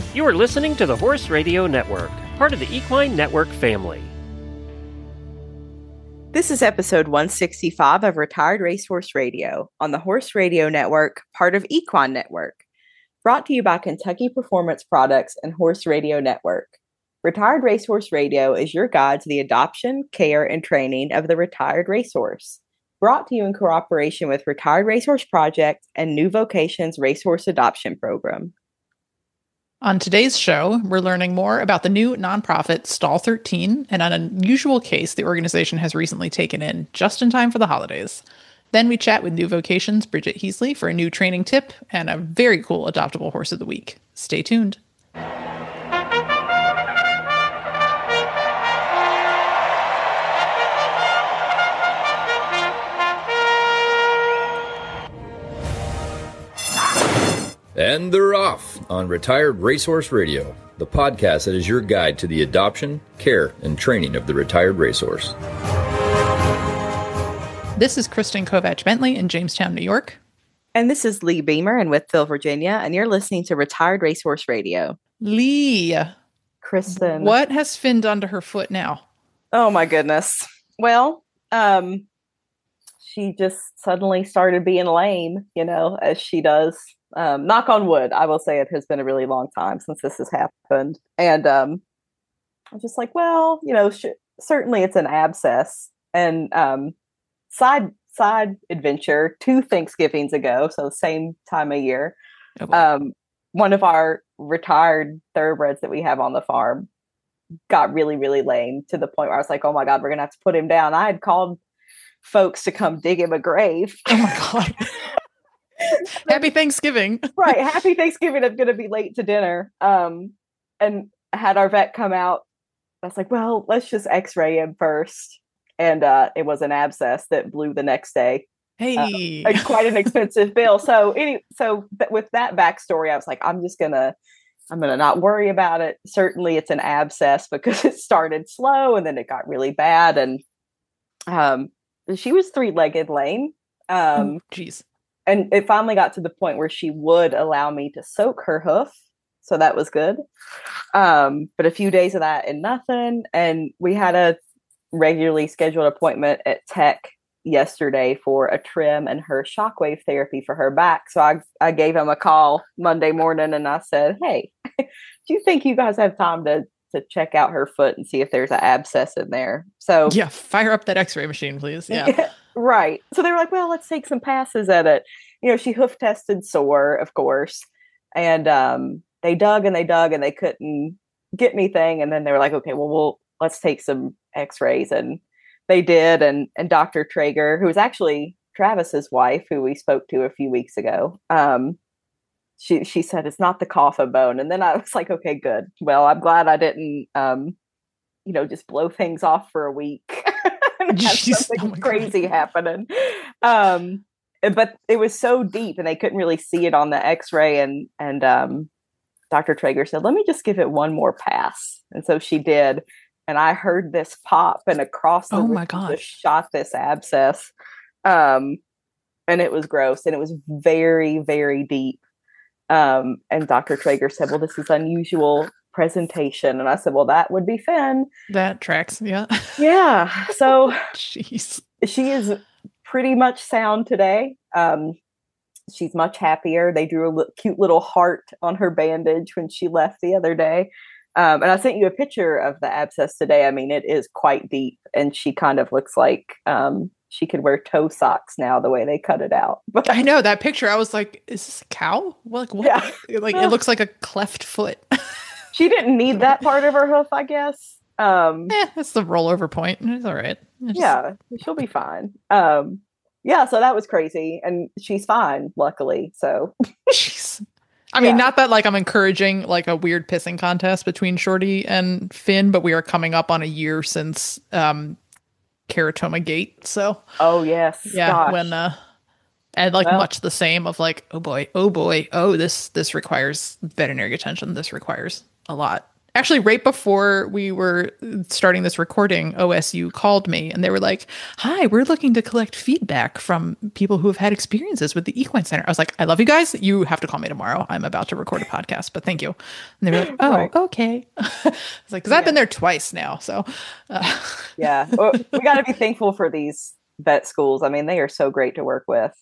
You are listening to the Horse Radio Network, part of the Equine Network family. This is episode 165 of Retired Racehorse Radio on the Horse Radio Network, part of Equine Network. Brought to you by Kentucky Performance Products and Horse Radio Network. Retired Racehorse Radio is your guide to the adoption, care, and training of the retired racehorse. Brought to you in cooperation with Retired Racehorse Project and New Vocations Racehorse Adoption Program. On today's show, we're learning more about the new nonprofit Stall 13 and an unusual case the organization has recently taken in just in time for the holidays. Then we chat with New Vocations' Bridget Heasley for a new training tip and a very cool adoptable horse of the week. Stay tuned. And they're off on Retired Racehorse Radio, the podcast that is your guide to the adoption, care, and training of the retired racehorse. This is Kristen Kovach-Bentley in Jamestown, New York. And this is Lee Beamer in Wytheville, Virginia, and you're listening to Retired Racehorse Radio. Lee. Kristen. What has Finn done to her foot now? Oh my goodness. Well, she just suddenly started being lame, as she does. Knock on wood, I will say it has been a really long time since this has happened. And I'm just like, well, certainly it's an abscess. And side adventure, 2 Thanksgivings ago, so same time of year, one of our retired thoroughbreds that we have on the farm got really, really lame to the point where I was like, oh my God, we're going to have to put him down. I had called folks to come dig him a grave. Oh my God. Happy Thanksgiving. Right. Happy Thanksgiving. I'm going to be late to dinner. And had our vet come out. I was like, well, let's just x-ray him first. And it was an abscess that blew the next day. Hey. Quite an expensive bill. So with that backstory, I was like, I'm going to not worry about it. Certainly it's an abscess because it started slow and then it got really bad. And she was 3-legged lame. Geez. And it finally got to the point where she would allow me to soak her hoof. So that was good. But a few days of that and nothing. And we had a regularly scheduled appointment at Tech yesterday for a trim and her shockwave therapy for her back. So I gave him a call Monday morning and I said, hey, do you think you guys have time to check out her foot and see if there's an abscess in there? So yeah, fire up that x-ray machine, please. Yeah. Right. So they were like, well, let's take some passes at it. She hoof tested sore, of course. And they dug and they couldn't get anything. And then they were like, okay, well, let's take some x-rays. And they did. And Dr. Traeger, who was actually Travis's wife, who we spoke to a few weeks ago, she said, it's not the coffin bone. And then I was like, okay, good. Well, I'm glad I didn't, just blow things off for a week. Something crazy happening. But it was so deep and they couldn't really see it on the x-ray. And Dr. Traeger said, let me just give it one more pass. And so she did. And I heard this pop and across the room just shot this abscess. And it was gross and it was very, very deep. And Dr. Traeger said, well, this is unusual presentation. And I said, well, that would be Finn. That tracks. Yeah. Yeah. So jeez. She is pretty much sound today. She's much happier. They drew a cute little heart on her bandage when she left the other day. And I sent you a picture of the abscess today. I mean, it is quite deep and she kind of looks like she could wear toe socks now the way they cut it out. But I know that picture. I was like, is this a cow? Like what? Yeah. Like it looks like a cleft foot. She didn't need that part of her hoof, I guess. That's the rollover point. It's all right. Yeah, she'll be fine. Yeah, so that was crazy. And she's fine, luckily. So jeez. I mean, not that like I'm encouraging like a weird pissing contest between Shorty and Finn, but we are coming up on a year since Keratoma Gate. So oh yes. Yeah. Gosh. When and like much the same of like, oh boy, this requires veterinary attention. This requires a lot. Actually, right before we were starting this recording, OSU called me and they were like, "Hi, we're looking to collect feedback from people who have had experiences with the Equine Center." I was like, "I love you guys. You have to call me tomorrow. I'm about to record a podcast, but thank you." And they were like, "Oh, Right. okay." I was like, "Because I've been there twice now, so." Yeah, well, we got to be thankful for these vet schools. I mean, they are so great to work with.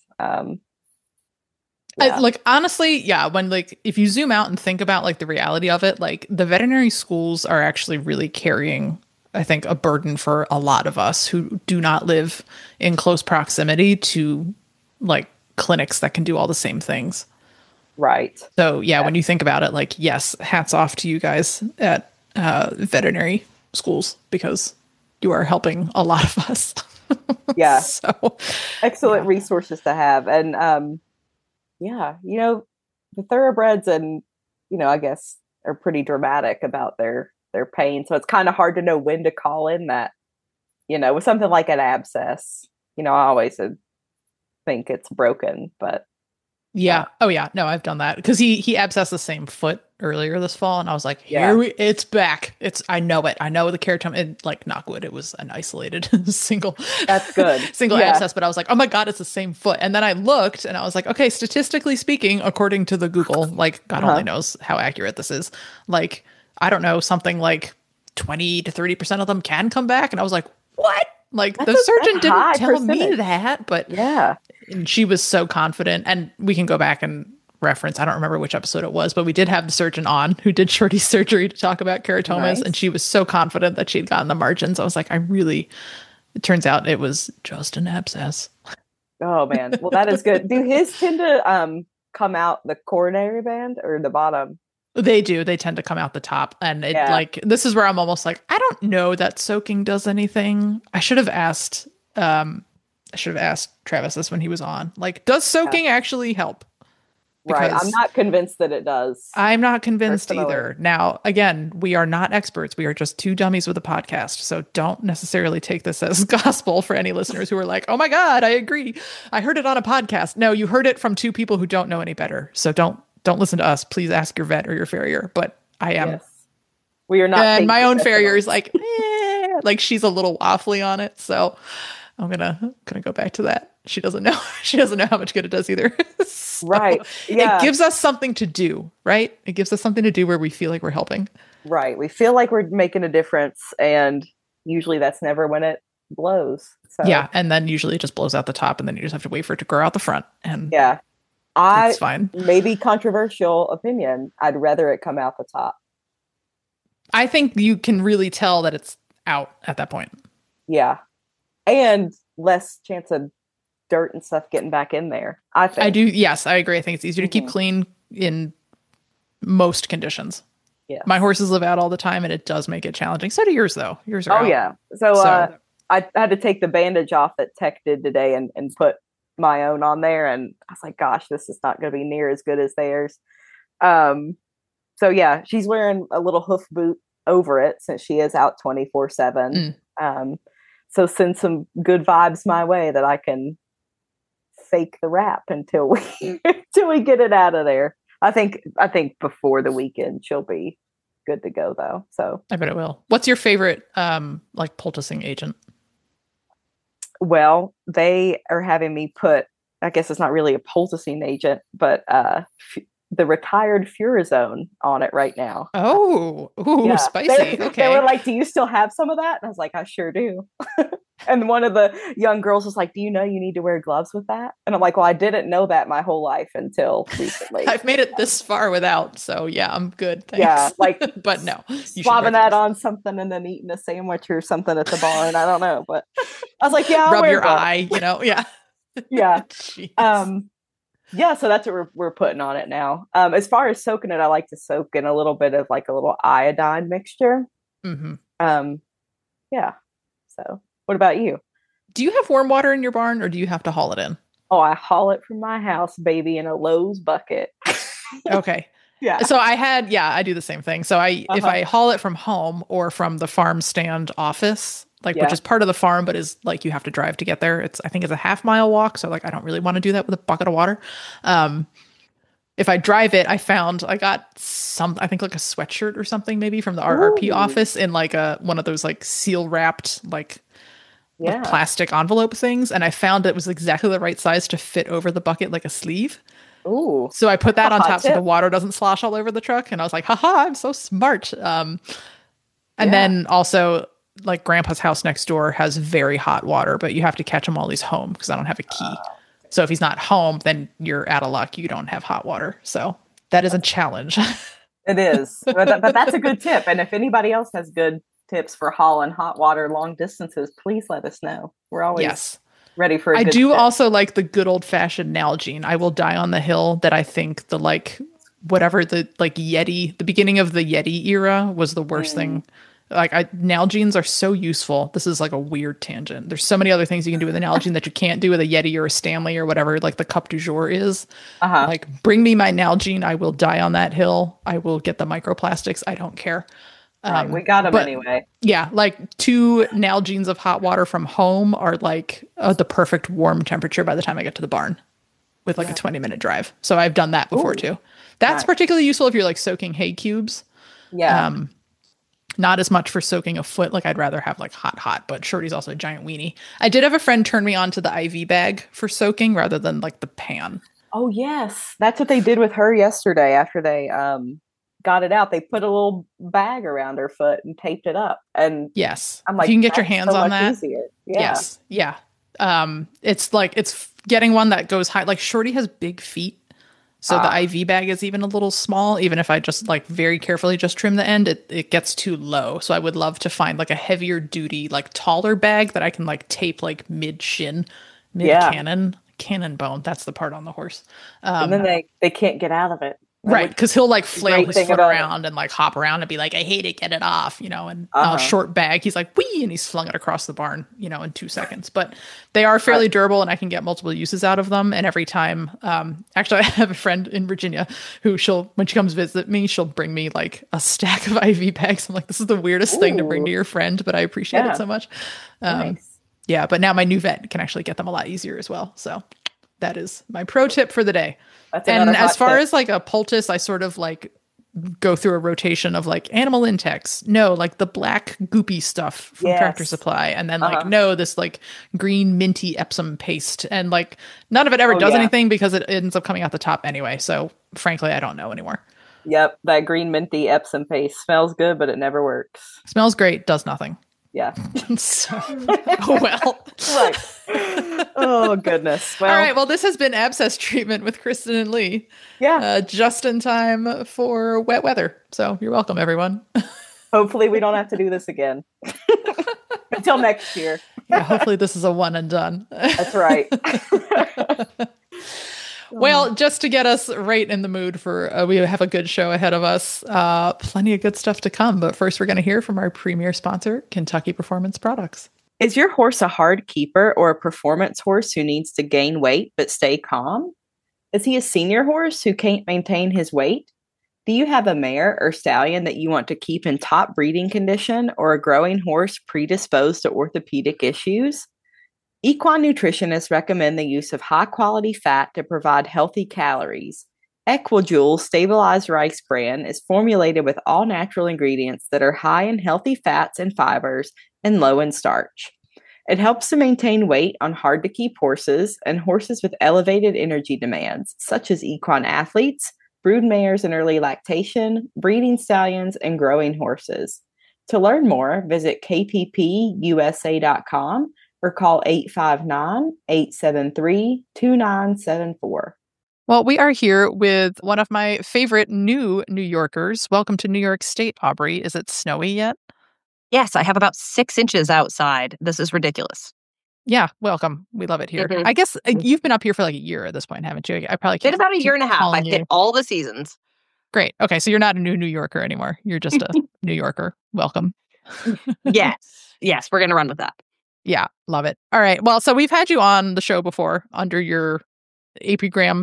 Yeah. Like honestly, yeah, when like if you zoom out and think about like the reality of it, like the veterinary schools are actually really carrying, I think, a burden for a lot of us who do not live in close proximity to like clinics that can do all the same things. Right. So yeah, when you think about it, like yes, hats off to you guys at veterinary schools because you are helping a lot of us. Yeah. So Excellent resources to have. And yeah, the thoroughbreds and, I guess are pretty dramatic about their pain. So it's kind of hard to know when to call in that, with something like an abscess, I always think it's broken, but yeah. Oh yeah. No, I've done that because he abscessed the same foot earlier this fall, and I was like, it's back. I know it. I know the keratoma. And like, knock wood, it was an isolated single. That's good. Single abscess, but I was like, oh my god, it's the same foot. And then I looked, and I was like, okay, statistically speaking, according to the Google, like God only knows how accurate this is. Like, I don't know, something like 20 to 30% of them can come back, and I was like, what? Like the surgeon didn't tell me that, but yeah. And she was so confident, and we can go back and reference. I don't remember which episode it was, but we did have the surgeon on who did Shorty's surgery to talk about keratomas. Nice. And she was so confident that she'd gotten the margins. I was like, it turns out it was just an abscess. Oh man. Well, that is good. Do his tend to come out the coronary band or the bottom? They do. They tend to come out the top. And this is where I'm almost like, I don't know that soaking does anything. I should have asked Travis this when he was on. Like, does soaking actually help? Because right. I'm not convinced that it does. I'm not convinced either. Now, again, we are not experts. We are just two dummies with a podcast. So don't necessarily take this as gospel for any listeners who are like, oh my God, I agree. I heard it on a podcast. No, you heard it from two people who don't know any better. So don't listen to us. Please ask your vet or your farrier. But I am. Yes. We are not. And my own farrier is like, like she's a little waffly on it. So I'm gonna go back to that. She doesn't know. She doesn't know how much good it does either. So right. Yeah. It gives us something to do, right? It gives us something to do where we feel like we're helping. Right. We feel like we're making a difference, and usually that's never when it blows. So. Yeah, and then usually it just blows out the top, and then you just have to wait for it to grow out the front. And yeah, it's fine. Maybe controversial opinion. I'd rather it come out the top. I think you can really tell that it's out at that point. Yeah. And less chance of dirt and stuff getting back in there. I think. I do. Yes, I agree. I think it's easier to keep clean in most conditions. Yeah. My horses live out all the time, and it does make it challenging. So do yours, though. Yours are out. Yeah. So I had to take the bandage off that Tech did today and put my own on there. And I was like, gosh, this is not going to be near as good as theirs. So yeah, she's wearing a little hoof boot over it since she is out 24/7. So send some good vibes my way that I can fake the wrap until we get it out of there. I think before the weekend she'll be good to go though. So I bet it will. What's your favorite like poulticing agent? Well, they are having me put, I guess it's not really a poulticing agent, but the retired Furazone on it right now. Oh, spicy. Okay. They were like, do you still have some of that? And I was like, I sure do. And one of the young girls was like, do you know you need to wear gloves with that? And I'm like, well, I didn't know that my whole life until recently. I've made it this far without. So yeah, I'm good. Thanks. Yeah. Like, but no, swabbing that on something and then eating a sandwich or something at the barn. I don't know. But I was like, yeah, I'll rub wear your gloves. eye, Yeah. Yeah. Yeah, so that's what we're putting on it now. As far as soaking it, I like to soak in a little bit of like a little iodine mixture. Mm-hmm. Yeah. So, what about you? Do you have warm water in your barn, or do you have to haul it in? Oh, I haul it from my house, baby, in a Lowe's bucket. Okay. Yeah. So I do the same thing. So if I haul it from home or from the farm stand office, which is part of the farm, but is like you have to drive to get there. I think it's a half-mile walk. So like I don't really want to do that with a bucket of water. if I drive it, I got I think like a sweatshirt or something maybe from the RRP office in like one of those like seal wrapped like plastic envelope things. And I found it was exactly the right size to fit over the bucket like a sleeve. Ooh. So I put that on top so the water doesn't slosh all over the truck. And I was like, haha, I'm so smart. And then also like Grandpa's house next door has very hot water, but you have to catch him while he's home because I don't have a key. So if he's not home, then you're out of luck. You don't have hot water. So that is a challenge. It is. But that's a good tip. And if anybody else has good tips for hauling hot water long distances, please let us know. We're always ready for a good tip. Also like the good old fashioned Nalgene. I will die on the hill that I think the like whatever the like Yeti, the beginning of the Yeti era was the worst thing. Like Nalgenes are so useful. This is like a weird tangent. There's so many other things you can do with an Nalgene that you can't do with a Yeti or a Stanley or whatever, like the cup du jour is. Like bring me my Nalgene. I will die on that hill. I will get the microplastics. I don't care. Right, we got them anyway. Yeah, like 2 Nalgenes of hot water from home are like the perfect warm temperature by the time I get to the barn with like a 20-minute drive. So I've done that before too. That's particularly useful if you're like soaking hay cubes. Yeah. Not as much for soaking a foot. Like I'd rather have like hot, but Shorty's also a giant weenie. I did have a friend turn me on to the IV bag for soaking rather than like the pan. Oh yes. That's what they did with her yesterday after they got it out. They put a little bag around her foot and taped it up. And yes, I'm like, if you can get your hands on that. Easier. Yeah. Yes. Yeah. It's getting one that goes high. Like Shorty has big feet. So the IV bag is even a little small. Even if I just like very carefully just trim the end, it gets too low. So I would love to find like a heavier duty, like taller bag that I can like tape like mid cannon bone. That's the part on the horse. And then they can't get out of it. Right, because he'll like flail his foot around and like hop around and be like, I hate it, get it off, you know, and short bag, he's like, wee, and he's flung it across the barn, you know, in 2 seconds. But they are fairly durable and I can get multiple uses out of them. And every time, actually, I have a friend in Virginia who when she comes visit me, she'll bring me like a stack of IV bags. I'm like, this is the weirdest thing to bring to your friend, but I appreciate it so much. Nice. Yeah, but now my new vet can actually get them a lot easier as well. So that is my pro tip for the day. And as far as like a poultice, I sort of like go through a rotation of like Animal Intex. No, like the black goopy stuff from Tractor Supply. And then like, no, this like green minty Epsom paste. And like none of it ever does anything because it ends up coming out the top anyway. So frankly, I don't know anymore. Yep. That green minty Epsom paste smells good, but it never works. Smells great. Does nothing. Yeah. So, oh well. Oh goodness. Well, all right. Well, this has been Abscess Treatment with Kristen and Lee. Yeah. Just in time for wet weather. So you're welcome, everyone. Hopefully we don't have to do this again. Until next year. Yeah, hopefully this is a one and done. That's right. Well, just to get us right in the mood for, we have a good show ahead of us. Plenty of good stuff to come. But first, we're going to hear from our premier sponsor, Kentucky Performance Products. Is your horse a hard keeper or a performance horse who needs to gain weight but stay calm? Is he a senior horse who can't maintain his weight? Do you have a mare or stallion that you want to keep in top breeding condition or a growing horse predisposed to orthopedic issues? Equine nutritionists recommend the use of high-quality fat to provide healthy calories. Equijoule stabilized rice bran is formulated with all natural ingredients that are high in healthy fats and fibers and low in starch. It helps to maintain weight on hard-to-keep horses and horses with elevated energy demands, such as equine athletes, brood mares in early lactation, breeding stallions, and growing horses. To learn more, visit kppusa.com or call 859-873-2974. Well, we are here with one of my favorite new New Yorkers. Welcome to New York State, Aubrey. Is it snowy yet? Yes, I have about 6 inches outside. This is ridiculous. Yeah, welcome. We love it here. I guess you've been up here for like a year at this point, haven't you? I probably Been about a year and a half. I've hit all the seasons. Great. Okay, so you're not a New Yorker anymore. You're just a New Yorker. Welcome. Yes, we're going to run with that. Yeah, love it. All right. Well, so we've had you on the show before under your epigram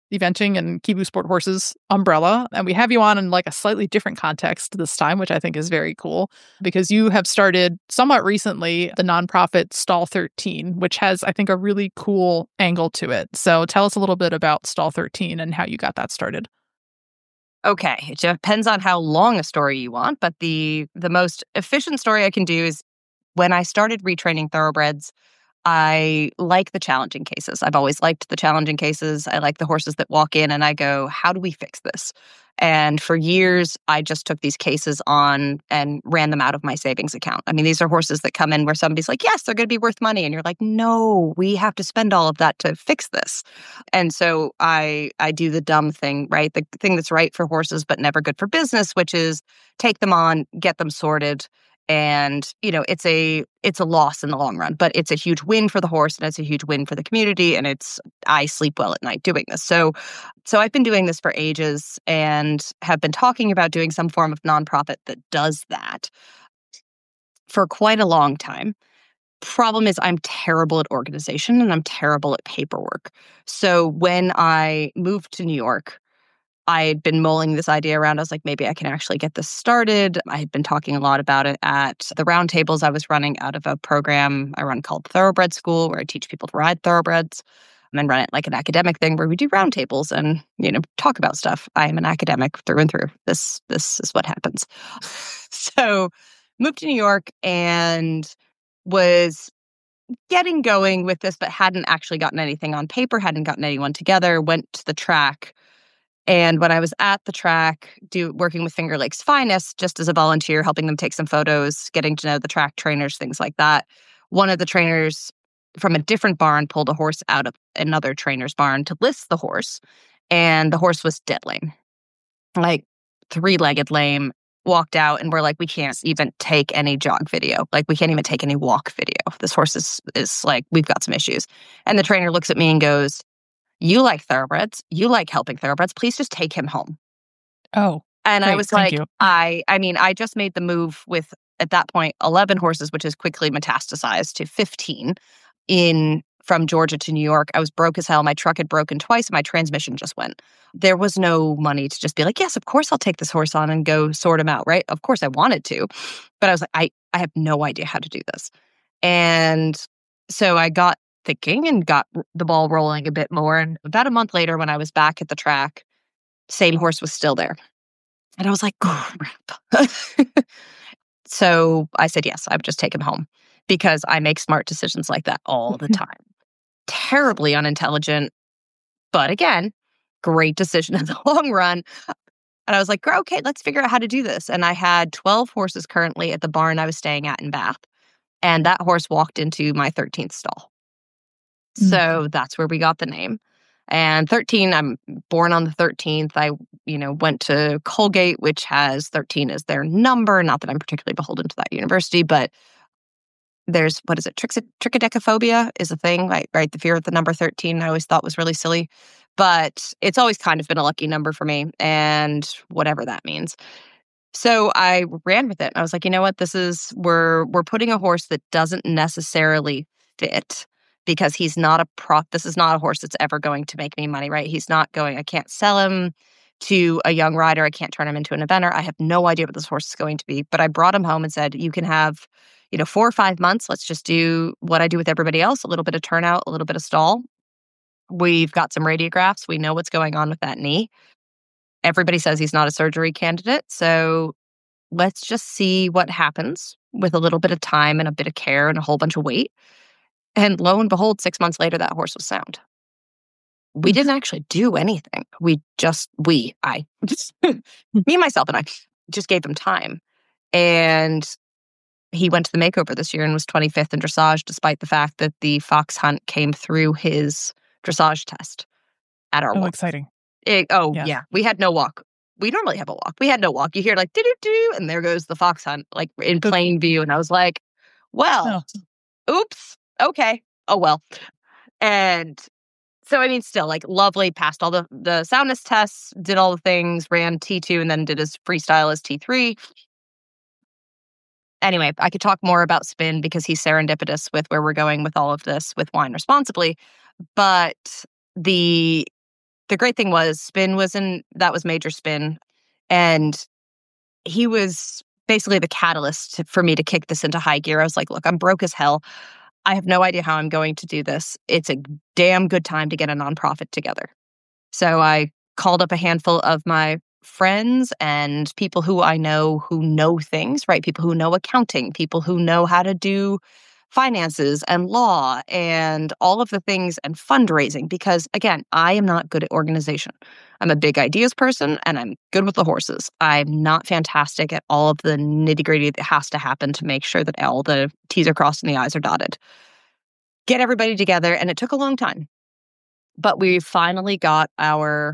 Eventing and Kibu Sport Horses umbrella. And we have you on in like a slightly different context this time, which I think is very cool because you have started somewhat recently the nonprofit Stall 13, which has, I think, a really cool angle to it. So tell us a little bit about Stall 13 and how you got that started. Okay, it depends on how long a story you want, but the most efficient story I can do is when I started retraining thoroughbreds, I like the challenging cases. I've always liked the challenging cases. I like the horses that walk in and I go, how do we fix this? And for years, I just took these cases on and ran them out of my savings account. I mean, these are horses that come in where somebody's like, yes, they're going to be worth money. And you're like, no, we have to spend all of that to fix this. And so I do the dumb thing, right? The thing that's right for horses, but never good for business, which is take them on, get them sorted. And, it's a loss in the long run, but it's a huge win for the horse and it's a huge win for the community. And I sleep well at night doing this. So I've been doing this for ages and have been talking about doing some form of nonprofit that does that for quite a long time. Problem is I'm terrible at organization and I'm terrible at paperwork. So when I moved to New York, I had been mulling this idea around. I was like, maybe I can actually get this started. I had been talking a lot about it at the roundtables I was running out of a program I run called Thoroughbred School, where I teach people to ride thoroughbreds, and then run it like an academic thing where we do roundtables and, talk about stuff. I am an academic through and through. This is what happens. So moved to New York and was getting going with this, but hadn't actually gotten anything on paper, hadn't gotten anyone together, went to the track. And when I was at the track, working with Finger Lakes Finest, just as a volunteer, helping them take some photos, getting to know the track trainers, things like that, one of the trainers from a different barn pulled a horse out of another trainer's barn to list the horse. And the horse was dead lame, like 3-legged lame, walked out. And we're like, we can't even take any jog video. Like, we can't even take any walk video. This horse is like, we've got some issues. And the trainer looks at me and goes, you like thoroughbreds. You like helping thoroughbreds. Please just take him home. Oh, and great. I was Thank like, you. I just made the move with, at that point, 11 horses, which has quickly metastasized to 15 from Georgia to New York. I was broke as hell. My truck had broken twice. My transmission just went. There was no money to just be like, yes, of course I'll take this horse on and go sort him out, right? Of course I wanted to. But I was like, I have no idea how to do this. And so I got thinking and got the ball rolling a bit more. And about a month later, when I was back at the track, same horse was still there. And I was like, crap. So I said, yes, I would just take him home because I make smart decisions like that all the time. Terribly unintelligent, but again, great decision in the long run. And I was like, okay, let's figure out how to do this. And I had 12 horses currently at the barn I was staying at in Bath. And that horse walked into my 13th stall. So that's where we got the name. And 13, I'm born on the 13th. I, went to Colgate, which has 13 as their number. Not that I'm particularly beholden to that university, but there's, trichodecaphobia is a thing, right? The fear of the number 13 I always thought was really silly. But it's always kind of been a lucky number for me, and whatever that means. So I ran with it. I was like, you know what? We're putting a horse that doesn't necessarily fit, because he's not a prop. This is not a horse that's ever going to make me money, right? He's not going, I can't sell him to a young rider. I can't turn him into an eventer. I have no idea what this horse is going to be. But I brought him home and said, you can have, 4 or 5 months. Let's just do what I do with everybody else. A little bit of turnout, a little bit of stall. We've got some radiographs. We know what's going on with that knee. Everybody says he's not a surgery candidate. So let's just see what happens with a little bit of time and a bit of care and a whole bunch of weight. And lo and behold, 6 months later, that horse was sound. We didn't actually do anything. Me, myself, and I just gave him time. And he went to the makeover this year and was 25th in dressage, despite the fact that the fox hunt came through his dressage test at our walk. Exciting. Yeah. We had no walk. We normally have a walk. We had no walk. You hear like, do-do-do, and there goes the fox hunt, like in plain view. And I was like, well, oops. Okay. Oh, well. And so, still, like, lovely, passed all the soundness tests, did all the things, ran T2, and then did his freestyle as T3. Anyway, I could talk more about Spin because he's serendipitous with where we're going with all of this with Wine Responsibly. But the the great thing was that was Major Spin. And he was basically the catalyst for me to kick this into high gear. I was like, look, I'm broke as hell. I have no idea how I'm going to do this. It's a damn good time to get a nonprofit together. So I called up a handful of my friends and people who I know who know things, right? People who know accounting, people who know how to do finances and law and all of the things and fundraising. Because again, I am not good at organization. I'm a big ideas person and I'm good with the horses. I'm not fantastic at all of the nitty-gritty that has to happen to make sure that all the T's are crossed and the I's are dotted. Get everybody together, and it took a long time. But we finally got our,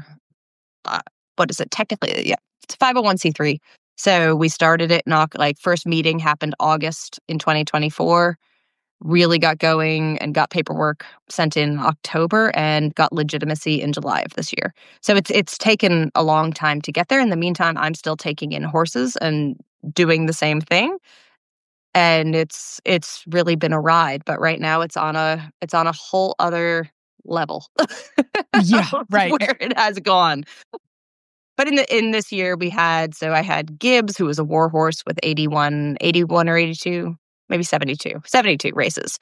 what is it? Technically, yeah, it's a 501c3. So we started it, first meeting happened August in 2024. Really got going and got paperwork sent in October and got legitimacy in July of this year. So it's taken a long time to get there. In the meantime, I'm still taking in horses and doing the same thing. And it's really been a ride. But right now it's on a whole other level. Yeah, right. Where it has gone. But in this year I had Gibbs, who was a war horse with 81 or 82. Maybe 72 races,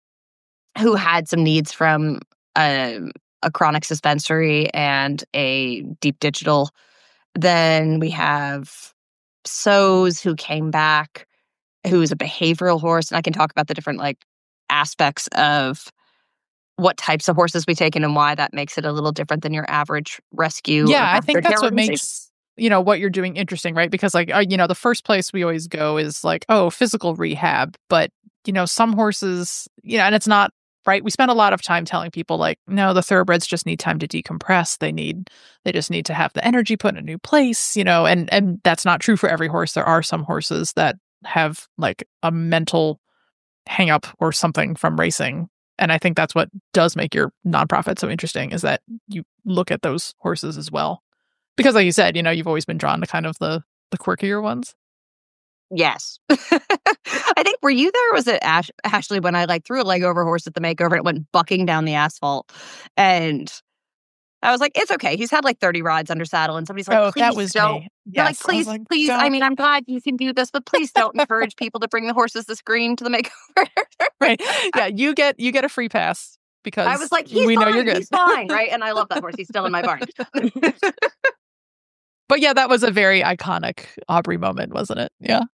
who had some needs from a chronic suspensory and a deep digital. Then we have So's, who came back, who's a behavioral horse. And I can talk about the different aspects of what types of horses we take in and why that makes it a little different than your average rescue. Yeah, I think that's what makes what you're doing interesting, right? Because the first place we always go is physical rehab. But, some horses, and it's not right. We spend a lot of time telling people no, the thoroughbreds just need time to decompress. They just need to have the energy put in a new place, and that's not true for every horse. There are some horses that have a mental hang up or something from racing. And I think that's what does make your nonprofit so interesting, is that you look at those horses as well. Because like you said, you've always been drawn to kind of the quirkier ones. Yes. I think, were you there? Or was it Ashley when I threw a leg over a horse at the makeover and it went bucking down the asphalt? And I was like, it's okay. He's had 30 rides under saddle. And somebody's like, oh, please that was don't. me. Yes. Please. Don't. I mean, I'm glad you can do this, but please don't encourage people to bring the horses this green to the makeover. Right. Yeah. You get a free pass. Because I was like, we know you're good. He's fine, right? And I love that horse. He's still in my barn. But yeah, that was a very iconic Aubrey moment, wasn't it? Yeah.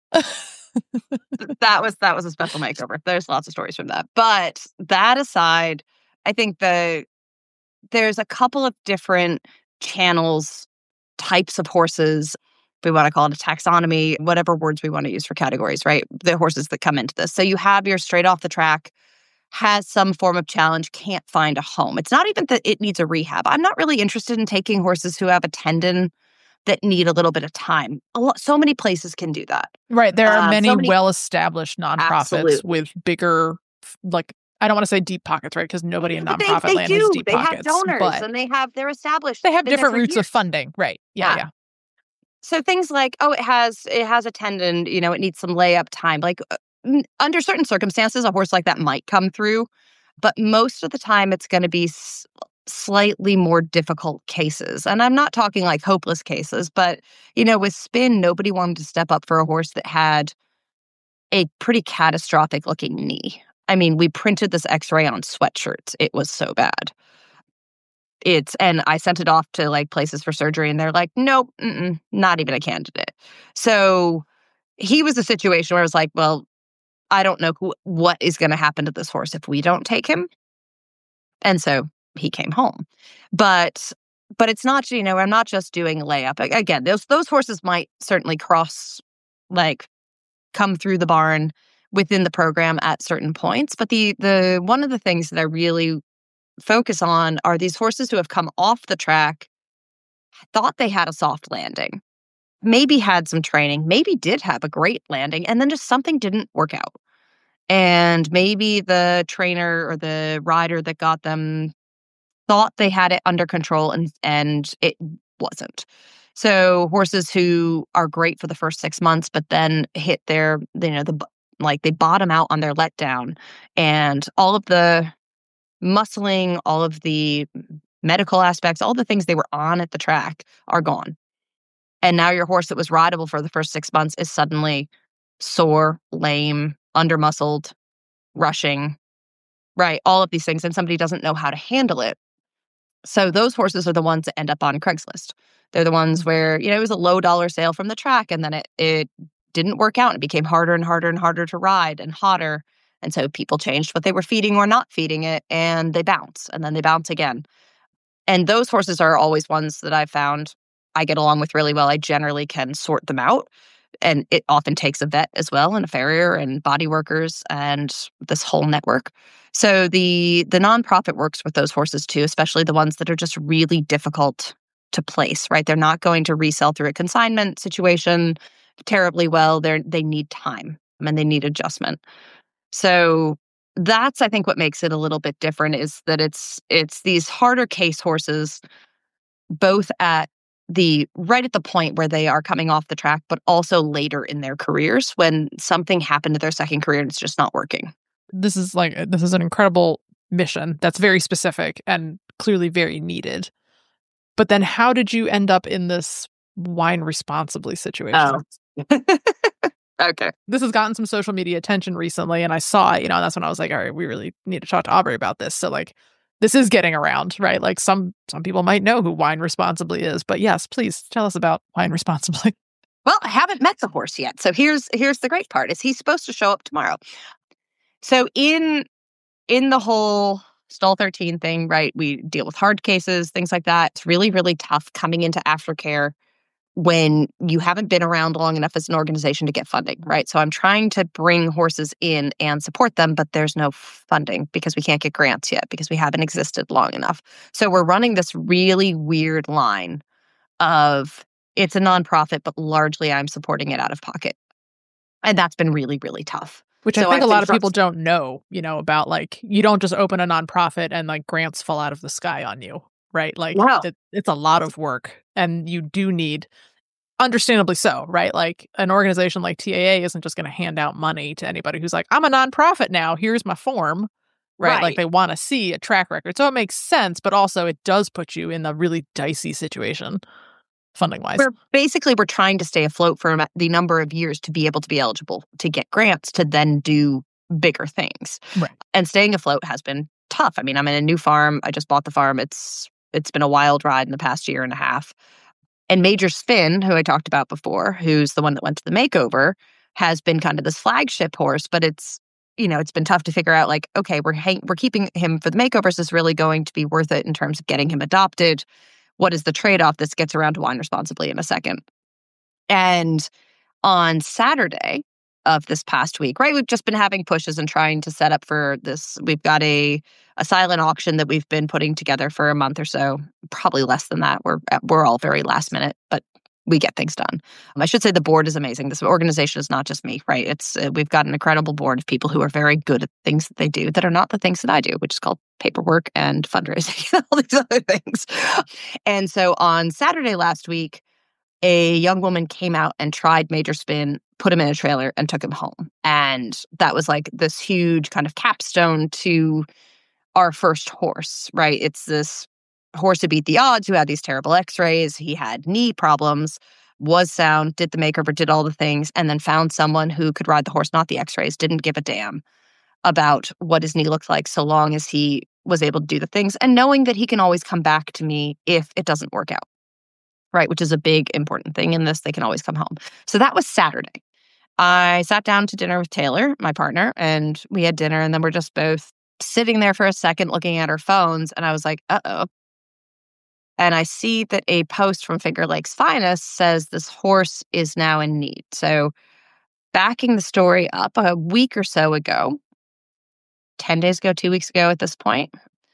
That was a special makeover. There's lots of stories from that. But that aside, I think there's a couple of different channels, types of horses. We want to call it a taxonomy, whatever words we want to use for categories, right? The horses that come into this. So you have your straight off the track, has some form of challenge, can't find a home. It's not even that it needs a rehab. I'm not really interested in taking horses who have a tendon that need a little bit of time. So many places can do that. Right. There are many well-established nonprofits Absolutely. with bigger, I don't want to say deep pockets, right? Because nobody in nonprofit land has deep pockets. They have donors and they're established. They have different routes of funding. Right. Yeah. So things like, it has a tendon, it needs some layup time. Under certain circumstances, a horse like that might come through. But most of the time, it's going to be slightly more difficult cases. And I'm not talking hopeless cases, but, with Spin, nobody wanted to step up for a horse that had a pretty catastrophic looking knee. I mean, we printed this x-ray on sweatshirts. It was so bad. And I sent it off to places for surgery, and they're like, nope, not even a candidate. So he was a situation where I was like, well, I don't know what is going to happen to this horse if we don't take him. And so he came home. But it's not, I'm not just doing a layup. Again, those horses might certainly cross, come through the barn within the program at certain points. But the one of the things that I really focus on are these horses who have come off the track, thought they had a soft landing, maybe had some training, maybe did have a great landing, and then just something didn't work out. And maybe the trainer or the rider that got them thought they had it under control, and it wasn't. So horses who are great for the first 6 months, but then hit their, they bottom out on their letdown, and all of the muscling, all of the medical aspects, all the things they were on at the track are gone. And now your horse that was rideable for the first 6 months is suddenly sore, lame, undermuscled, rushing, right? All of these things. And somebody doesn't know how to handle it. So those horses are the ones that end up on Craigslist. They're the ones where, it was a low dollar sale from the track, and then it didn't work out. It became harder and harder and harder to ride and hotter. And so people changed what they were feeding or not feeding it, and they bounce, and then they bounce again. And those horses are always ones that I've found I get along with really well. I generally can sort them out. And it often takes a vet as well, and a farrier and body workers and this whole network. So the nonprofit works with those horses too, especially the ones that are just really difficult to place, right? They're not going to resell through a consignment situation terribly well. They need time and they need adjustment. So that's, I think, what makes it a little bit different is that it's these harder case horses, both right at the point where they are coming off the track, but also later in their careers when something happened to their second career and it's just not working. This is an incredible mission that's very specific and clearly very needed. But then how did you end up in this wine responsibly situation? Oh. Okay. This has gotten some social media attention recently, and I saw it, and that's when I was like, all right, we really need to talk to Aubrey about this. So this is getting around, right? Like some people might know who Wine Responsibly is, but yes, please tell us about Wine Responsibly. Well, I haven't met the horse yet. So here's the great part is he's supposed to show up tomorrow. So in the whole Stall 13 thing, right, we deal with hard cases, things like that. It's really, really tough coming into aftercare when you haven't been around long enough as an organization to get funding, right? So I'm trying to bring horses in and support them, but there's no funding because we can't get grants yet because we haven't existed long enough. So we're running this really weird line of it's a nonprofit, but largely I'm supporting it out of pocket. And that's been really, really tough. Which I think a lot of people don't know, about you don't just open a nonprofit and grants fall out of the sky on you, right? Wow. It's a lot of work and you do need, understandably so, right? An organization like TAA isn't just going to hand out money to anybody who's like, I'm a nonprofit now, here's my form, right? They want to see a track record. So it makes sense, but also it does put you in a really dicey situation. Funding-wise. We're trying to stay afloat for the number of years to be able to be eligible to get grants to then do bigger things. Right. And staying afloat has been tough. I mean, I'm in a new farm. I just bought the farm. It's been a wild ride in the past year and a half. And Major Spin, who I talked about before, who's the one that went to the makeover, has been kind of this flagship horse, but it's been tough to figure out okay, we're keeping him for the makeovers. Is this really going to be worth it in terms of getting him adopted? What is the trade-off? This gets around to Wine Responsibly in a second. And on Saturday of this past week, right, we've just been having pushes and trying to set up for this. We've got a silent auction that we've been putting together for a month or so, probably less than that. We're all very last minute, but we get things done. I should say the board is amazing. This organization is not just me, right? It's we've got an incredible board of people who are very good at things that they do that are not the things that I do, which is called paperwork and fundraising and all these other things. And so on Saturday last week, a young woman came out and tried Major Spin, put him in a trailer, and took him home. And that was this huge kind of capstone to our first horse, right? It's this horse who beat the odds, who had these terrible x-rays. He had knee problems, was sound, did the makeover, did all the things, and then found someone who could ride the horse, not the x-rays, didn't give a damn about what his knee looked like so long as he was able to do the things, and knowing that he can always come back to me if it doesn't work out, right? Which is a big, important thing in this. They can always come home. So that was Saturday. I sat down to dinner with Taylor, my partner, and we had dinner, and then we're just both sitting there for a second looking at our phones, and I was like, uh-oh. And I see that a post from Finger Lakes Finest says this horse is now in need. So backing the story up a week or so ago, 10 days ago, 2 weeks ago at this point,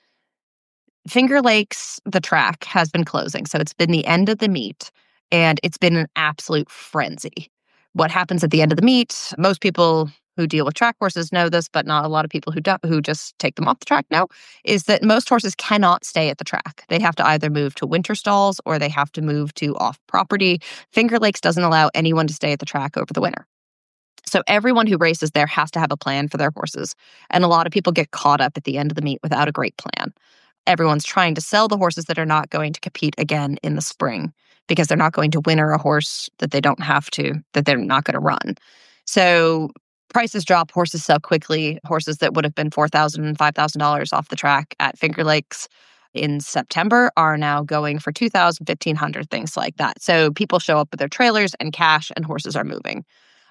Finger Lakes, the track, has been closing. So it's been the end of the meet, and it's been an absolute frenzy. What happens at the end of the meet, most people who deal with track horses know this, but not a lot of people who just take them off the track know, is that most horses cannot stay at the track. They have to either move to winter stalls or they have to move to off property. Finger Lakes doesn't allow anyone to stay at the track over the winter. So everyone who races there has to have a plan for their horses. And a lot of people get caught up at the end of the meet without a great plan. everyone's trying to sell the horses that are not going to compete again in the spring because they're not going to winter a horse that they don't have to, that they're not going to run. So prices drop, horses sell quickly. Horses that would have been $4,000 and $5,000 off the track at Finger Lakes in September are now going for $2,000, $1,500, things like that. So people show up with their trailers and cash, and horses are moving.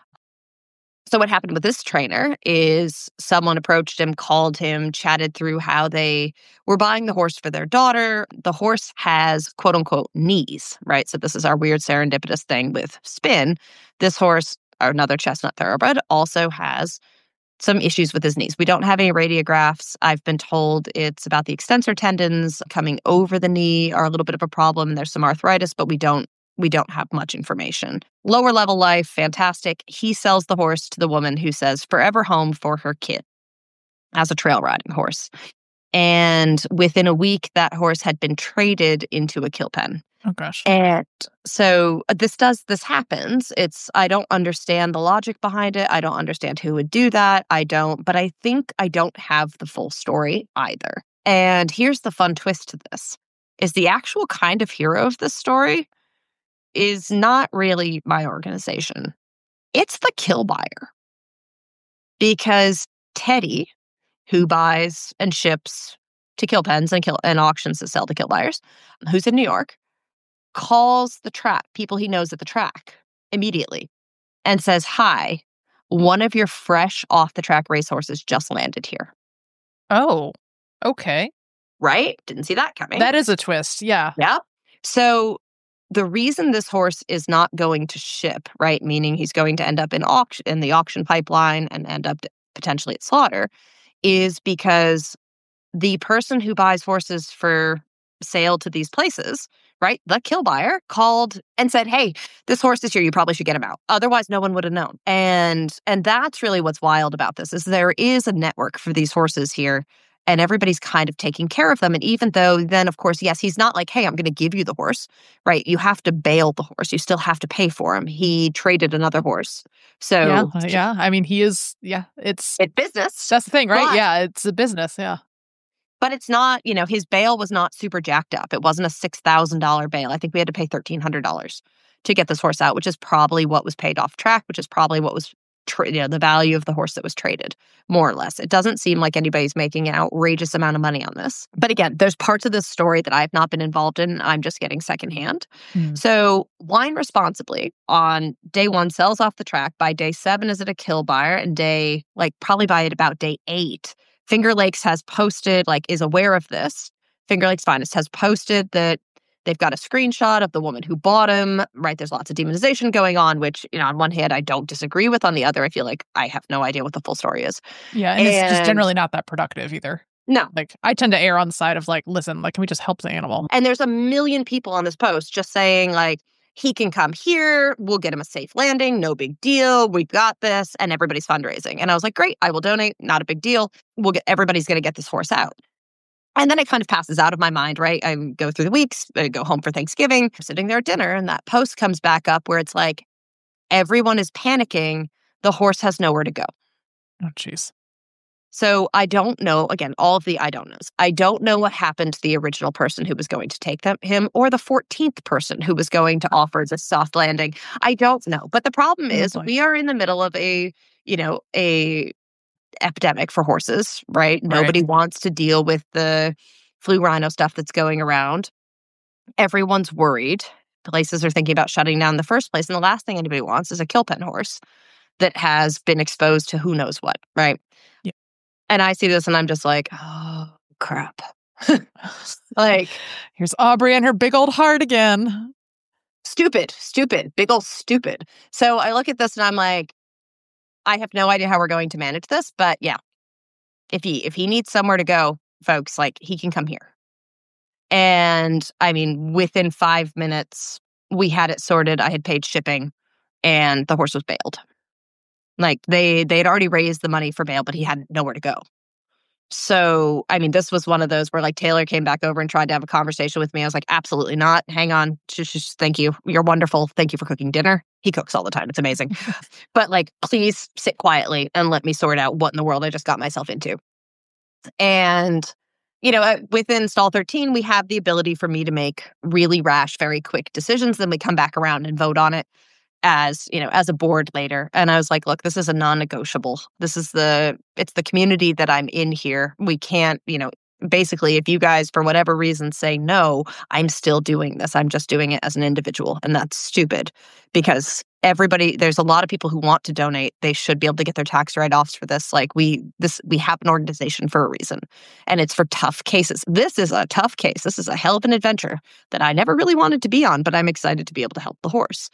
So what happened with this trainer is someone approached him, called him, chatted through how they were buying the horse for their daughter. The horse has quote unquote knees, right? So this is our weird serendipitous thing with Spin. This horse, another chestnut thoroughbred, also has some issues with his knees. We don't have any radiographs. I've been told it's about the extensor tendons coming over the knee are a little bit of a problem. There's some arthritis, but we don't have much information. Lower level life, fantastic. He sells the horse to the woman who says forever home for her kid as a trail riding horse. And within a week, that horse had been traded into a kill pen. Oh, gosh. And so this happens. I don't understand the logic behind it. I don't understand who would do that. But I think I don't have the full story either. And here's the fun twist to this, is the actual kind of hero of this story is not really my organization. It's the kill buyer. Because Teddy, who buys and ships to kill pens and auctions to sell to kill buyers, who's in New York, calls the track, people he knows at the track, immediately and says, "Hi, one of your fresh off-the-track racehorses just landed here." Oh, okay. Right? Didn't see that coming. That is a twist, yeah. Yeah. So the reason this horse is not going to ship, right, meaning he's going to end up in the auction pipeline and end up potentially at slaughter, is because the person who buys horses for sale to these places, right, the kill buyer, called and said, "Hey, this horse is here. You probably should get him out. Otherwise, no one would have known." And that's really what's wild about this, is there is a network for these horses here, and everybody's kind of taking care of them. And even though then, of course, yes, he's not like, "Hey, I'm going to give you the horse," right? You have to bail the horse. You still have to pay for him. He traded another horse. So yeah. I mean, he is, it's business. That's the thing, right? But, yeah, it's a business, yeah. But it's not, his bail was not super jacked up. It wasn't a $6,000 bail. I think we had to pay $1,300 to get this horse out, which is probably what was paid off track, which is probably what was the value of the horse that was traded, more or less. It doesn't seem like anybody's making an outrageous amount of money on this. But again, there's parts of this story that I have not been involved in. I'm just getting secondhand. So Wine Responsibly on day 1 sells off the track. By day 7 is it a kill buyer, and probably by about day 8, Finger Lakes has posted, is aware of this. Finger Lakes Finest has posted that they've got a screenshot of the woman who bought him, right? There's lots of demonization going on, which, on one hand, I don't disagree with. On the other, I feel like I have no idea what the full story is. Yeah, and it's just generally not that productive either. No. I tend to err on the side of, listen, can we just help the animal? And there's a million people on this post just saying, he can come here, we'll get him a safe landing, no big deal, we've got this, and everybody's fundraising. And I was like, great, I will donate, not a big deal. Everybody's going to get this horse out. And then it kind of passes out of my mind, right? I go through the weeks, I go home for Thanksgiving, sitting there at dinner, and that post comes back up where it's like, everyone is panicking, the horse has nowhere to go. Oh, jeez. So I don't know, again, all of the I don't knows. I don't know what happened to the original person who was going to take him or the 14th person who was going to offer the soft landing. I don't know. But the problem is we are in the middle of a epidemic for horses, right? Nobody wants to deal with the flu rhino stuff that's going around. Everyone's worried. Places are thinking about shutting down in the first place. And the last thing anybody wants is a kill pen horse that has been exposed to who knows what, right? Yeah. And I see this and I'm just like, oh, crap. Here's Aubrey and her big old heart again. Stupid, big old stupid. So I look at this and I'm like, I have no idea how we're going to manage this, but yeah, if he needs somewhere to go, folks, he can come here. And I mean, within 5 minutes, we had it sorted. I had paid shipping, and the horse was bailed. They had already raised the money for bail, but he had nowhere to go. So, I mean, this was one of those where Taylor came back over and tried to have a conversation with me. I was like, absolutely not. Hang on. Just thank you. You're wonderful. Thank you for cooking dinner. He cooks all the time. It's amazing. But please sit quietly and let me sort out what in the world I just got myself into. And, within stall 13, we have the ability for me to make really rash, very quick decisions. Then we come back around and vote on it as a board later. And I was like, look, this is a non-negotiable. It's the community that I'm in here. We can't, basically, if you guys, for whatever reason, say no, I'm still doing this. I'm just doing it as an individual. And that's stupid because there's a lot of people who want to donate. They should be able to get their tax write-offs for this. Like we have an organization for a reason, and it's for tough cases. This is a tough case. This is a hell of an adventure that I never really wanted to be on, but I'm excited to be able to help the horse.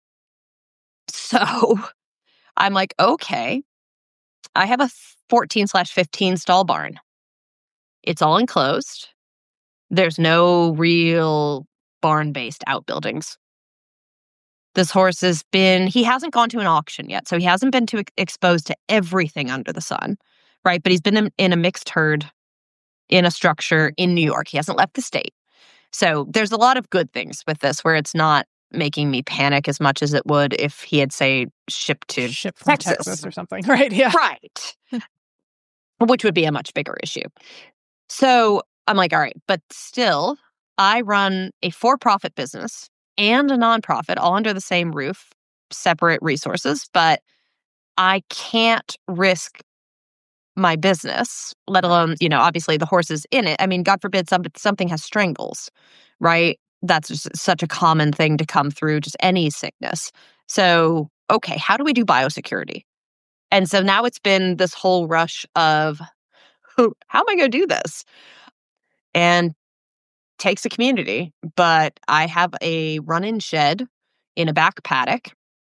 So I'm like, okay, I have a 14/15 stall barn. It's all enclosed. There's no real barn-based outbuildings. This horse he hasn't gone to an auction yet, so he hasn't been exposed to everything under the sun, right? But he's been in a mixed herd in a structure in New York. He hasn't left the state. So there's a lot of good things with this where it's not making me panic as much as it would if he had, say, shipped from Texas or something, right? Yeah. Right. Which would be a much bigger issue. So I'm like, all right, but still, I run a for-profit business and a nonprofit all under the same roof, separate resources, but I can't risk my business, let alone, obviously the horses in it. I mean, God forbid something has strangles, right? That's just such a common thing to come through just any sickness. So, okay, how do we do biosecurity? And so now it's been this whole rush of, how am I going to do this? And takes a community, but I have a run-in shed in a back paddock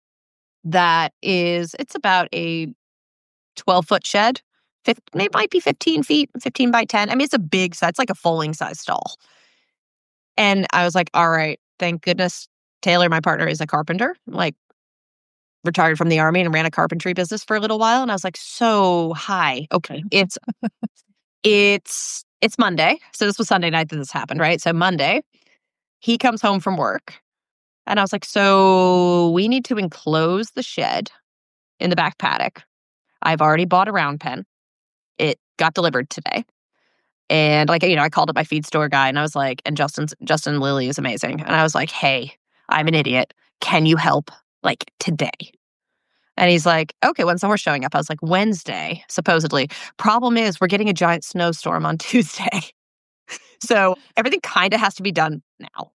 it's about a 12-foot shed. It might be 15 feet, 15 by 10. I mean, it's a big size. It's like a foaling size stall. And I was like, all right, thank goodness Taylor, my partner, is a carpenter, like retired from the Army and ran a carpentry business for a little while. And I was like, so hi. Okay. It's Monday. So this was Sunday night that this happened, right? So Monday, he comes home from work. And I was like, so we need to enclose the shed in the back paddock. I've already bought a round pen. It got delivered today. And I called up my feed store guy and I was like, and Justin Lilly is amazing. And I was like, hey, I'm an idiot. Can you help today? And he's like, okay, when's the horse showing up? I was like, Wednesday, supposedly. Problem is, we're getting a giant snowstorm on Tuesday. So everything kind of has to be done now.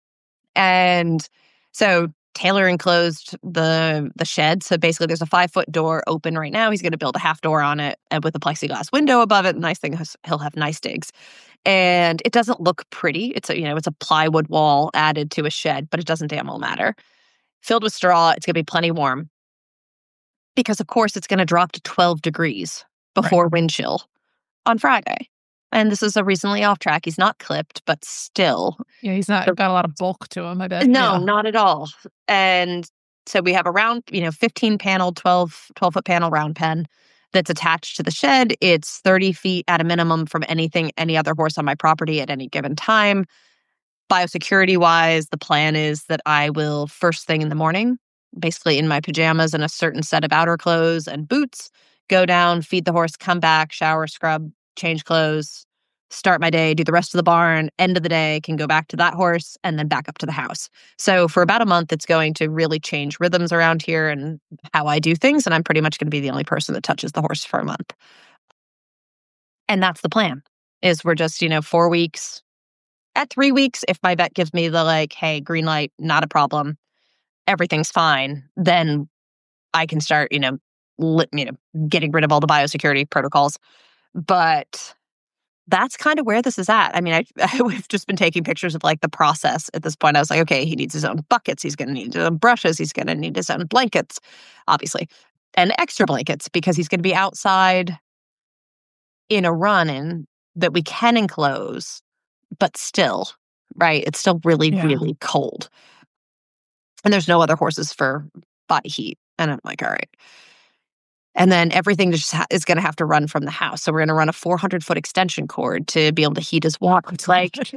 And so Taylor enclosed the shed. So basically there's a 5-foot door open right now. He's going to build a half door on it and with a plexiglass window above it. The nice thing is he'll have nice digs. And it doesn't look pretty. It's a plywood wall added to a shed, but it doesn't damn well matter. Filled with straw, it's going to be plenty warm. Because of course it's going to drop to 12 degrees before wind chill on Friday. And this is a recently off track. He's not clipped, but still. Yeah, he's not got a lot of bulk to him, I bet. No, not at all. And so we have a round, 15 panel, 12-foot panel round pen that's attached to the shed. It's 30 feet at a minimum from any other horse on my property at any given time. Biosecurity wise, the plan is that I will first thing in the morning, basically in my pajamas and a certain set of outer clothes and boots, go down, feed the horse, come back, shower, scrub, change clothes, start my day, do the rest of the barn, end of the day, can go back to that horse and then back up to the house. So for about a month, it's going to really change rhythms around here and how I do things. And I'm pretty much going to be the only person that touches the horse for a month. And that's the plan, is we're just, 4 weeks. At 3 weeks, if my vet gives me the hey, green light, not a problem, everything's fine, then I can start, getting rid of all the biosecurity protocols. But that's kind of where this is at. I mean, we've just been taking pictures of the process at this point. I was like, okay, he needs his own buckets. He's going to need his own brushes. He's going to need his own blankets, obviously, and extra blankets because he's going to be outside in a run-in that we can enclose, but still, right? It's still really, really cold. And there's no other horses for body heat. And I'm like, all right. And then everything just is going to have to run from the house. So we're going to run a 400-foot extension cord to be able to heat his water. It's this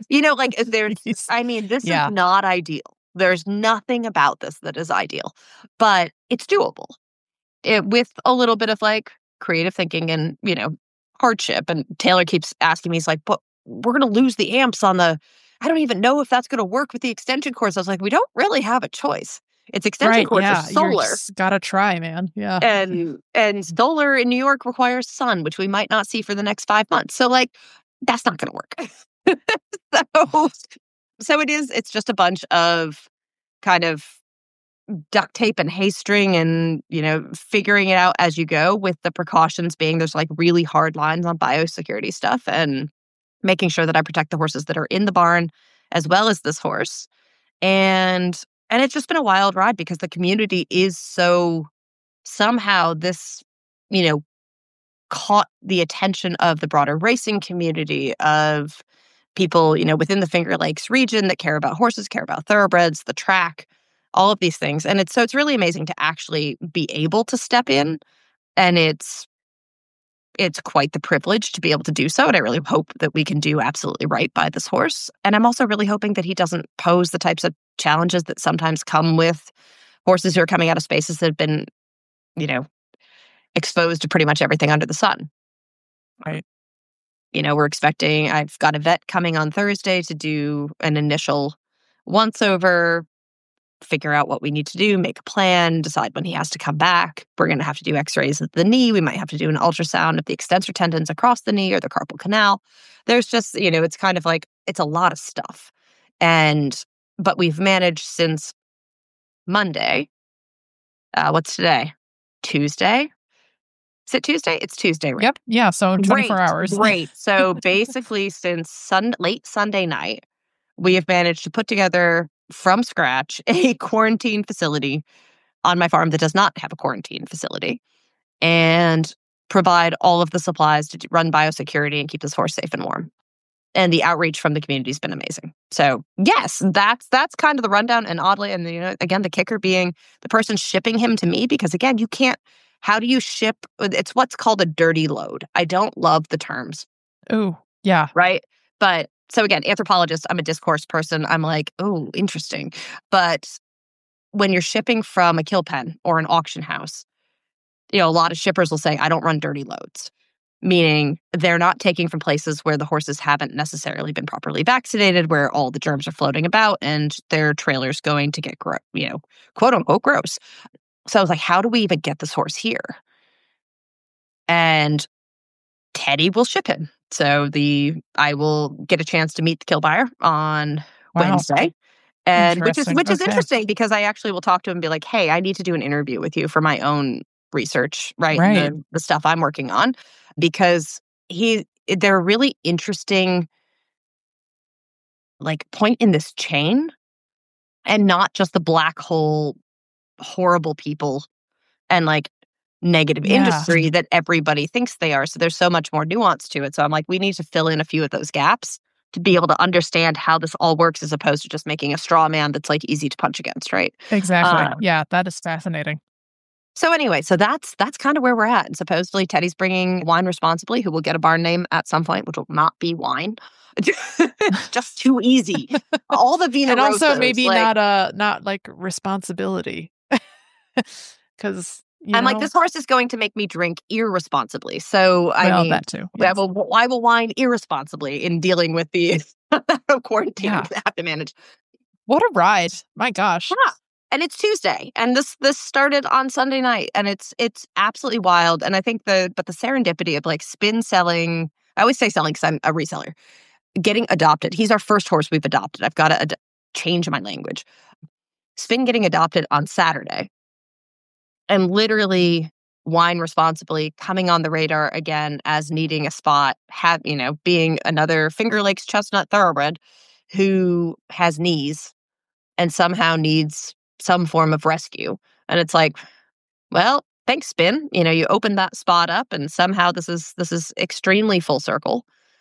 is not ideal. There's nothing about this that is ideal, but it's doable with a little bit of creative thinking and, hardship. And Taylor keeps asking me, he's like, but we're going to lose the amps on the, I don't even know if that's going to work with the extension cords. I was like, we don't really have a choice. It's extension cords or solar. You just gotta try, man. Yeah. And solar in New York requires sun, which we might not see for the next 5 months. So like, that's not going to work. So it's just a bunch of kind of duct tape and hay string and, figuring it out as you go, with the precautions being there's like really hard lines on biosecurity stuff and making sure that I protect the horses that are in the barn as well as this horse. And it's just been a wild ride because the community is so, somehow this, caught the attention of the broader racing community, of people, within the Finger Lakes region that care about horses, care about thoroughbreds, the track, all of these things. And it's really amazing to actually be able to step in. And it's quite the privilege to be able to do so. And I really hope that we can do absolutely right by this horse. And I'm also really hoping that he doesn't pose the types of challenges that sometimes come with horses who are coming out of spaces that have been, exposed to pretty much everything under the sun. Right. We're expecting, I've got a vet coming on Thursday to do an initial once-over, figure out what we need to do, make a plan, decide when he has to come back. We're going to have to do x-rays of the knee. We might have to do an ultrasound of the extensor tendons across the knee or the carpal canal. There's just, it's kind of like, it's a lot of stuff. But we've managed since Monday. What's today? Tuesday? Is it Tuesday? It's Tuesday, right? Yep. Yeah. So 24 hours. Great. So basically, since late Sunday night, we have managed to put together from scratch a quarantine facility on my farm that does not have a quarantine facility, and provide all of the supplies to run biosecurity and keep this horse safe and warm. And the outreach from the community has been amazing. So yes, that's kind of the rundown. And oddly, and again, the kicker being the person shipping him to me, because again, you can't. How do you ship? It's what's called a dirty load. I don't love the terms. Oh, yeah. Right. But so again, anthropologist, I'm a discourse person. I'm like, oh, interesting. But when you're shipping from a kill pen or an auction house, a lot of shippers will say, I don't run dirty loads, meaning they're not taking from places where the horses haven't necessarily been properly vaccinated, where all the germs are floating about and their trailer's going to get, quote unquote, gross. So I was like, how do we even get this horse here? And Teddy will ship him. So I will get a chance to meet the kill buyer on Wednesday. And which is interesting, because I actually will talk to him and be like, hey, I need to do an interview with you for my own research, right? The stuff I'm working on, because they're a really interesting point in this chain, and not just the black hole horrible people and negative industry that everybody thinks they are. So there's so much more nuance to it. So I'm like, we need to fill in a few of those gaps to be able to understand how this all works, as opposed to just making a straw man that's easy to punch against, right? Exactly. Yeah, that is fascinating. So anyway, so that's kind of where we're at. And supposedly Teddy's bringing Wine Responsibly, who will get a barn name at some point, which will not be Wine. Just too easy. All the Vina and also Rosas, maybe not responsibility. Because I'm like, this horse is going to make me drink irresponsibly. So I mean, that too. Yes. I will whine irresponsibly in dealing with the quarantine that I have to manage. What a ride! My gosh. Yeah. And it's Tuesday, and this started on Sunday night, and it's absolutely wild. And I think the serendipity of spin selling. I always say selling because I'm a reseller. Getting adopted. He's our first horse we've adopted. I've got to change my language. Spin getting adopted on Saturday. And literally Wine Responsibly coming on the radar again as needing a spot, being another Finger Lakes chestnut thoroughbred who has knees and somehow needs some form of rescue. And it's like, well, thanks, Spin. You opened that spot up, and somehow this is extremely full circle.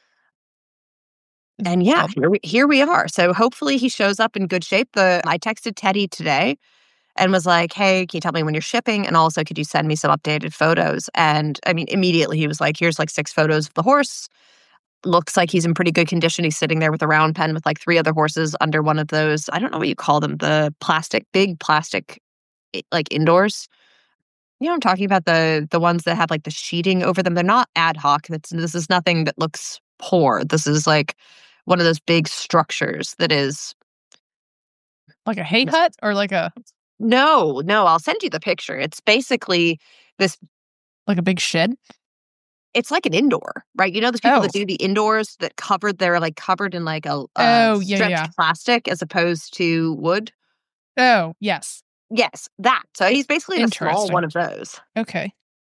And yeah, here we are. So hopefully he shows up in good shape. I texted Teddy today and was like, hey, can you tell me when you're shipping? And also, could you send me some updated photos? And I mean, immediately he was like, here's 6 photos of the horse. Looks like he's in pretty good condition. He's sitting there with a round pen with 3 other horses under one of those, I don't know what you call them, the big plastic, indoors. You know what I'm talking about? The ones that have the sheeting over them. They're not ad hoc. This is nothing that looks poor. This is like one of those big structures that is like a hay hut or like a no, I'll send you the picture. It's basically this like a big shed. It's like an indoor, right? You know, those people Oh. that do the indoors that they're like covered in like a stretched plastic as opposed to wood. Oh, yes. Yes, that. So he's basically in a small Interesting. one of those. Okay.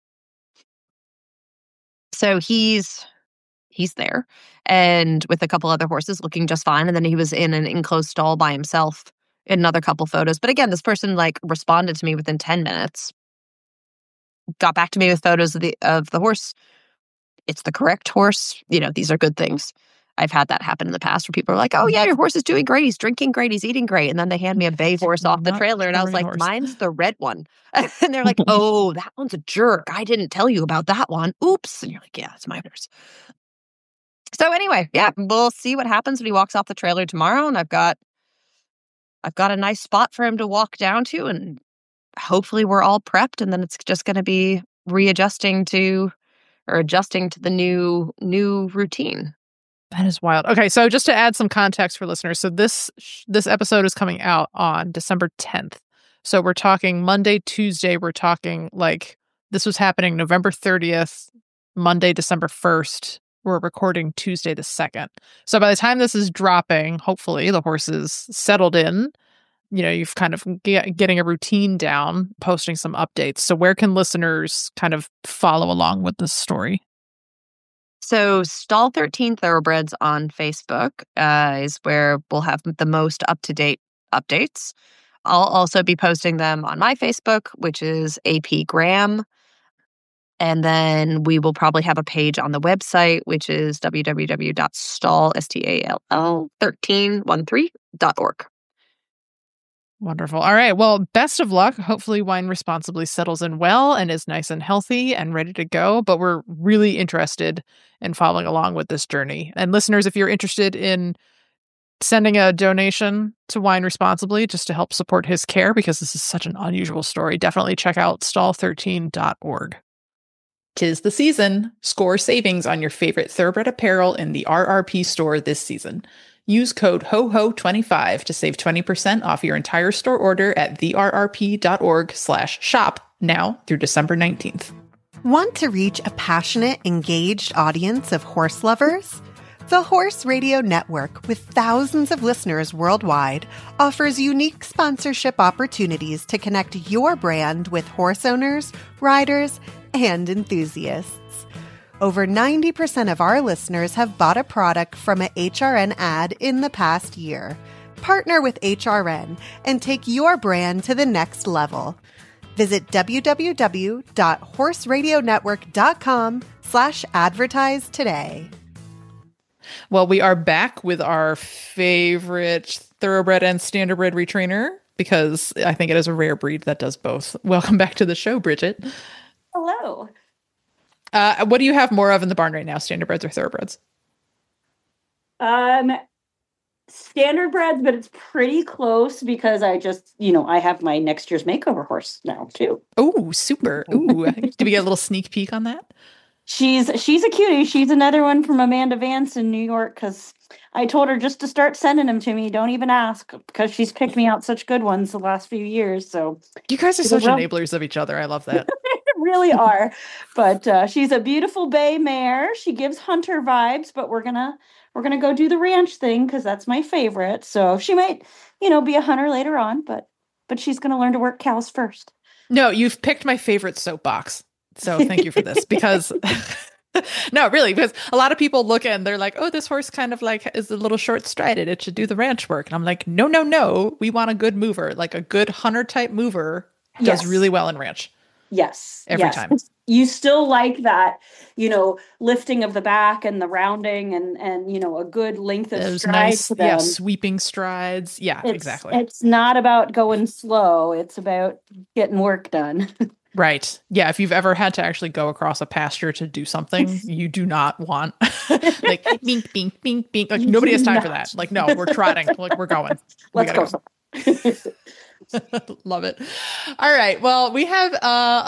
So he's there and with a couple other horses looking just fine. And then he was in an enclosed stall by himself in another couple photos. But again, this person like responded to me within 10 minutes, got back to me with photos of the horse. It's the correct horse. You know, these are good things. I've had that happen in the past where people are like, oh yeah, your horse is doing great. He's drinking great. He's eating great. And then they hand me a bay horse off the trailer. And I was like, mine's the red one. And they're like, oh, that one's a jerk. I didn't tell you about that one. Oops. And you're like, yeah, it's my horse. So anyway, yeah, we'll see what happens when he walks off the trailer tomorrow. And I've got a nice spot for him to walk down to. And hopefully we're all prepped. And then it's just going to be adjusting to the new routine. That is wild. Okay, so just to add some context for listeners, so this episode is coming out on December 10th. So we're talking Monday, Tuesday. We're talking like this was happening November 30th, Monday, December 1st. We're recording Tuesday the 2nd. So by the time this is dropping, hopefully the horse is settled in. You know, you've kind of getting a routine down, posting some updates. So where can listeners kind of follow along with this story? So Stall 13 Thoroughbreds on Facebook is where we'll have the most up-to-date updates. I'll also be posting them on my Facebook, which is AP Graham. And then we will probably have a page on the website, which is www.stall1313.org. Wonderful. All right. Well, best of luck. Hopefully Wine Responsibly settles in well and is nice and healthy and ready to go. But we're really interested in following along with this journey. And listeners, if you're interested in sending a donation to Wine Responsibly just to help support his care, because this is such an unusual story, definitely check out stall13.org. 'Tis the season. Score savings on your favorite thoroughbred apparel in the RRP store this season. Use code HOHO25 to save 20% off your entire store order at therrp.org/shop now through December 19th. Want to reach a passionate, engaged audience of horse lovers? The Horse Radio Network, with thousands of listeners worldwide, offers unique sponsorship opportunities to connect your brand with horse owners, riders, and enthusiasts. Over 90% of our listeners have bought a product from a HRN ad in the past year. Partner with HRN and take your brand to the next level. Visit www.horseradionetwork.com/advertise today. Well, we are back with our favorite thoroughbred and standardbred retrainer, because I think it is a rare breed that does both. Welcome back to the show, Bridget. Hello. What do you have more of in the barn right now, standardbreds or thoroughbreds? Standardbreds, but it's pretty close because I just, I have my next year's makeover horse now too. Oh, super. Ooh, did we get a little sneak peek on that? She's a cutie. She's another one from Amanda Vance in New York, because I told her just to start sending them to me. Don't even ask, because she's picked me out such good ones the last few years. So you guys are such enablers of each other. I love that. Really are. But she's a beautiful bay mare. She gives hunter vibes, but we're gonna go do the ranch thing because that's my favorite. So she might, be a hunter later on, but she's gonna learn to work cows first. No, you've picked my favorite soapbox. So thank you for this, because no, really, because a lot of people look and they're like, oh, this horse kind of like is a little short strided. It should do the ranch work. And I'm like, no. We want a good mover, like a good hunter type mover does really well in ranch. Yes. Every time. You still like that, lifting of the back and the rounding and a good length of those stride nice, to them. sweeping strides. Yeah, exactly. It's not about going slow. It's about getting work done. Right. Yeah. If you've ever had to actually go across a pasture to do something, you do not want like bink, bink, bink, bink. Like nobody has time for that. Like, no, we're trotting. Like we're going. Let's go. Love it. All right. Well, we have a bit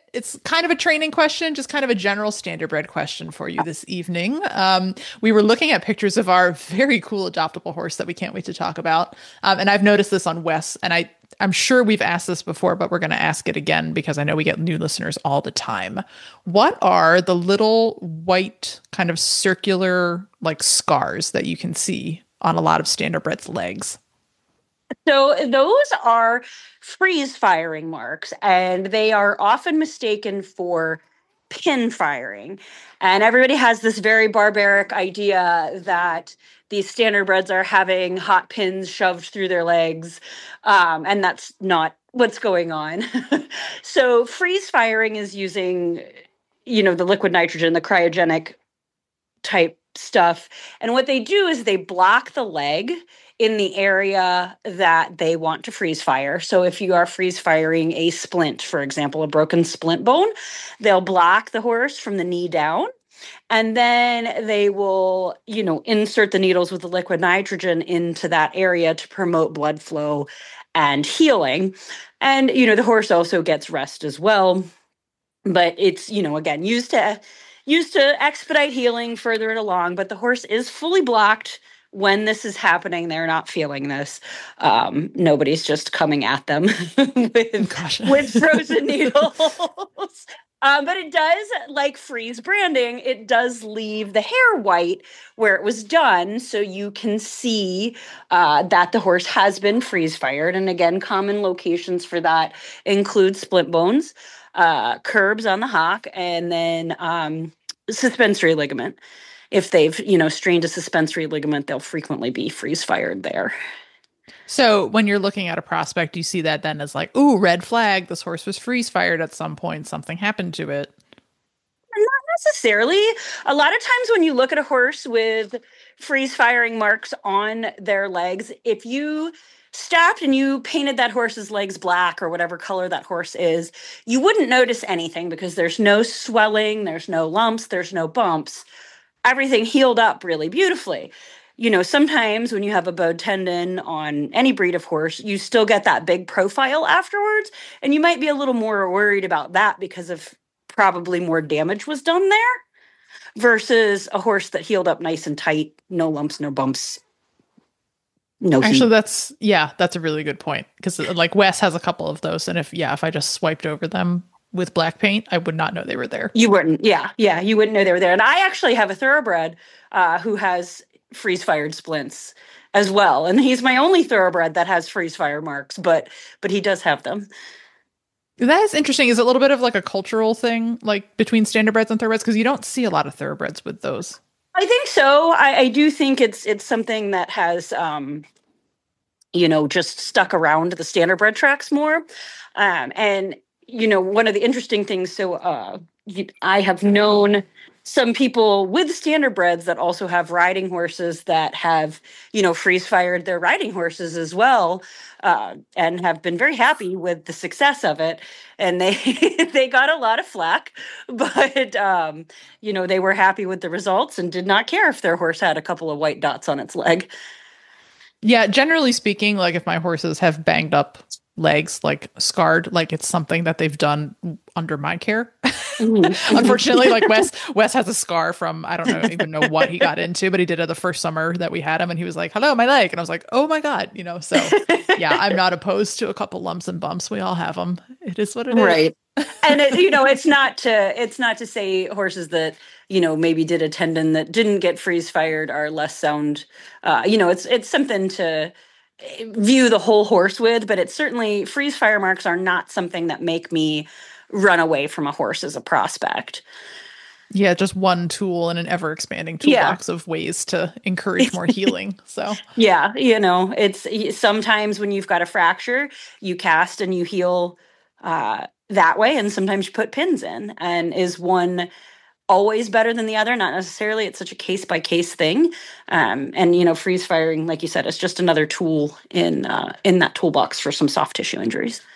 It's kind of a training question, just kind of a general standardbred question for you this evening. We were looking at pictures of our very cool adoptable horse that we can't wait to talk about. And I've noticed this on Wes, and I'm sure we've asked this before, but we're going to ask it again because I know we get new listeners all the time. What are the little white kind of circular like scars that you can see on a lot of standardbreds' legs? So those are freeze firing marks, and they are often mistaken for pin firing. And everybody has this very barbaric idea that these standardbreds are having hot pins shoved through their legs, and that's not what's going on. So freeze firing is using, the liquid nitrogen, the cryogenic type stuff. And what they do is they block the leg in the area that they want to freeze fire. So if you are freeze firing a splint, for example, a broken splint bone, they'll block the horse from the knee down. And then they will, insert the needles with the liquid nitrogen into that area to promote blood flow and healing. And, the horse also gets rest as well. But it's, again, used to expedite healing, further it along. But the horse is fully blocked when this is happening. They're not feeling this. Nobody's just coming at them with frozen needles. But it does, like freeze branding, it does leave the hair white where it was done. So you can see that the horse has been freeze fired. And again, common locations for that include splint bones, curbs on the hock, and then suspensory ligament. If they've, strained a suspensory ligament, they'll frequently be freeze fired there. So when you're looking at a prospect, you see that then as like, ooh, red flag, this horse was freeze fired at some point, something happened to it. Not necessarily. A lot of times when you look at a horse with freeze firing marks on their legs, if you stopped and you painted that horse's legs black or whatever color that horse is, you wouldn't notice anything because there's no swelling, there's no lumps, there's no bumps. Everything healed up really beautifully. Sometimes when you have a bowed tendon on any breed of horse, you still get that big profile afterwards. And you might be a little more worried about that because of probably more damage was done there versus a horse that healed up nice and tight, no lumps, no bumps. No heat. Actually, that's a really good point. Because like Wes has a couple of those. And if I just swiped over them with black paint, I would not know they were there. You wouldn't. Yeah. You wouldn't know they were there. And I actually have a thoroughbred who has freeze fired splints as well. And he's my only thoroughbred that has freeze fire marks, but he does have them. That is interesting. Is it a little bit of like a cultural thing, like between standardbreds and thoroughbreds? Because you don't see a lot of thoroughbreds with those. I think so. I do think it's something that has, just stuck around the standardbred tracks more. And one of the interesting things, so I have known some people with standardbreds that also have riding horses that have, freeze fired their riding horses as well, and have been very happy with the success of it. And they got a lot of flack, but, they were happy with the results and did not care if their horse had a couple of white dots on its leg. Yeah, generally speaking, like if my horses have banged up legs, like scarred, like it's something that they've done under my care. Mm-hmm. Unfortunately, like Wes has a scar from, I don't even know what he got into, but he did it the first summer that we had him, and he was like, hello, my leg. And I was like, oh my God, so yeah, I'm not opposed to a couple lumps and bumps. We all have them. It is what it is. Right. And it's not to say horses that, maybe did a tendon that didn't get freeze fired are less sound. It's something to view the whole horse with, but it's certainly, freeze fire marks are not something that make me run away from a horse as a prospect. Yeah, just one tool in an ever expanding toolbox of ways to encourage more healing. So yeah, it's sometimes when you've got a fracture, you cast and you heal that way, and sometimes you put pins in. And is one always better than the other? Not necessarily. It's such a case-by-case thing. And freeze firing, like you said, is just another tool in that toolbox for some soft tissue injuries.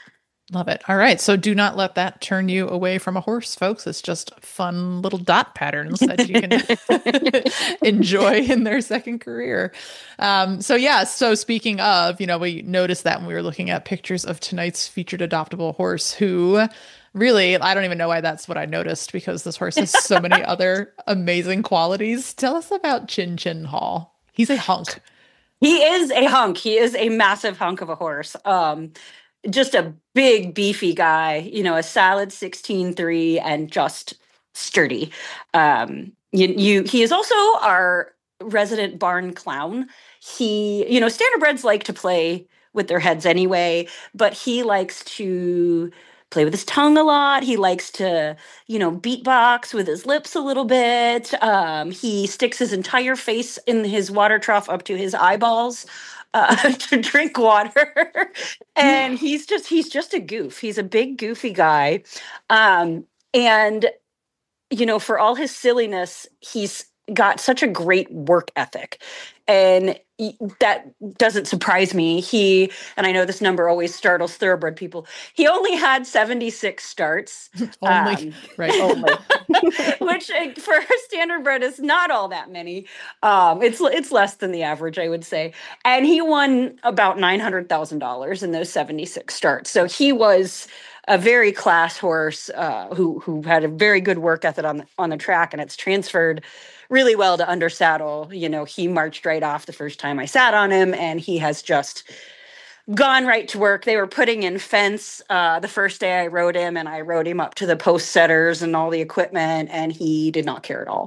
Love it. All right. So do not let that turn you away from a horse, folks. It's just fun little dot patterns that you can enjoy in their second career. So speaking of, we noticed that when we were looking at pictures of tonight's featured adoptable horse, who really, I don't even know why that's what I noticed, because this horse has so many other amazing qualities. Tell us about Chin Chin Hall. He's a hunk. He is a hunk. He is a massive hunk of a horse. Just a big, beefy guy, a solid 16'3" and just sturdy. He is also our resident barn clown. Standardbreds like to play with their heads anyway, but he likes to play with his tongue a lot. He likes to, beatbox with his lips a little bit. He sticks his entire face in his water trough up to his eyeballs to drink water. And he's just a goof. He's a big, goofy guy. And, for all his silliness, he's got such a great work ethic. And that doesn't surprise me. And I know this number always startles thoroughbred people, he only had 76 starts. Only. Which for a standardbred is not all that many. It's less than the average, I would say. And he won about $900,000 in those 76 starts. So he was a very class horse who had a very good work ethic on the track, and it's transferred really well to under saddle. He marched right off the first time I sat on him, and he has just gone right to work. They were putting in fence the first day I rode him, and I rode him up to the post setters and all the equipment, and he did not care at all.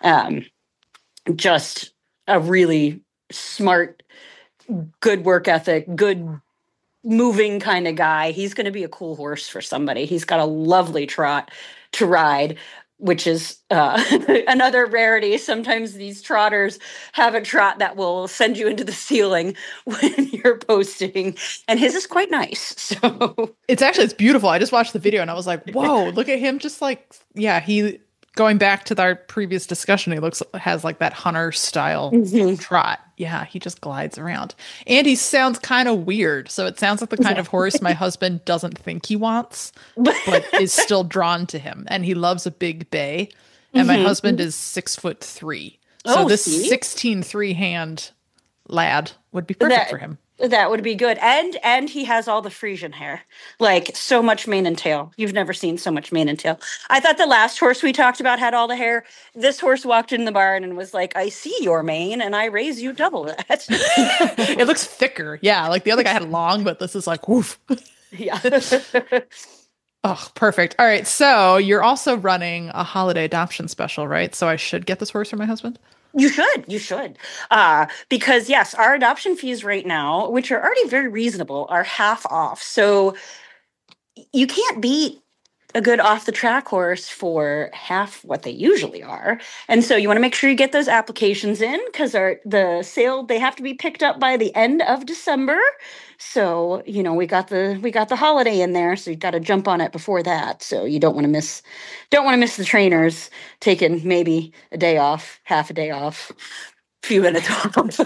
Just a really smart, good work ethic, good moving kind of guy. He's going to be a cool horse for somebody. He's got a lovely trot to ride, which is another rarity. Sometimes these trotters have a trot that will send you into the ceiling when you're posting, and his is quite nice. So it's beautiful. I just watched the video and I was like, whoa, look at him. Just he, going back to our previous discussion, he has like that hunter style trot. Yeah, he just glides around. And he sounds kind of weird. So it sounds like the kind of horse my husband doesn't think he wants, but is still drawn to him. And he loves a big bay. And my husband is 6'3". So this 16'3" hand lad would be perfect for him. That would be good. And he has all the Frisian hair. Like, so much mane and tail. You've never seen so much mane and tail. I thought the last horse we talked about had all the hair. This horse walked in the barn and was like, I see your mane and I raise you double that. It looks thicker. Yeah, like the other guy had long, but this is like, woof. Yeah. Oh, perfect. All right. So you're also running a holiday adoption special, right? So I should get this horse for my husband? You should. Because yes, our adoption fees right now, which are already very reasonable, are half off. So you can't beat a good off the track horse for half what they usually are. And so you want to make sure you get those applications in, because the sale, they have to be picked up by the end of December. So, we got the holiday in there, so you got to jump on it before that. So you don't want to miss the trainers taking maybe a day off, half a day off, few minutes off.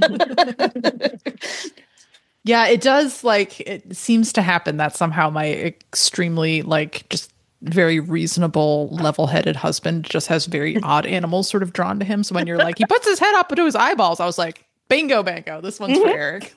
Yeah, it does. It seems to happen that somehow my extremely just very reasonable, level-headed husband just has very odd animals sort of drawn to him. So when you're like, he puts his head up into his eyeballs, I was like, bingo, bango, this one's for Eric.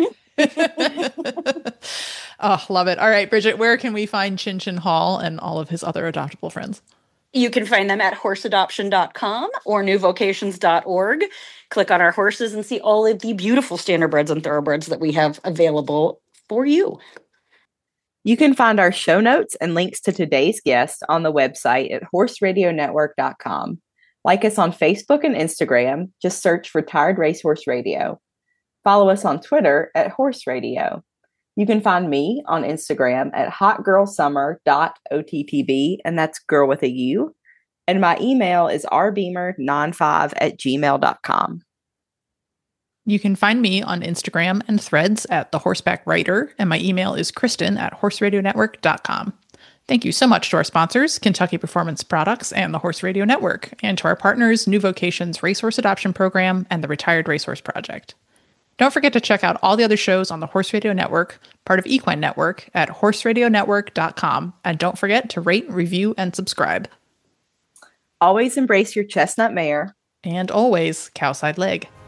Oh, love it. All right, Bridget, where can we find Chin Chin Hall and all of his other adoptable friends? You can find them at horseadoption.com or newvocations.org. Click on our horses and see all of the beautiful standardbreds and thoroughbreds that we have available for you. You can find our show notes and links to today's guest on the website at horseradionetwork.com. Like us on Facebook and Instagram. Just search for Tired Racehorse Radio. Follow us on Twitter at Horse Radio. You can find me on Instagram at hotgirlsummer.ottb, and that's girl with a U. And my email is rbeamer95@gmail.com. You can find me on Instagram and Threads at The Horseback Writer, and my email is kristen@horseradionetwork.com. Thank you so much to our sponsors, Kentucky Performance Products and the Horse Radio Network, and to our partners, New Vocations Racehorse Adoption Program and the Retired Racehorse Project. Don't forget to check out all the other shows on the Horse Radio Network, part of Equine Network, at horseradionetwork.com. And don't forget to rate, review, and subscribe. Always embrace your chestnut mare. And always cowside leg.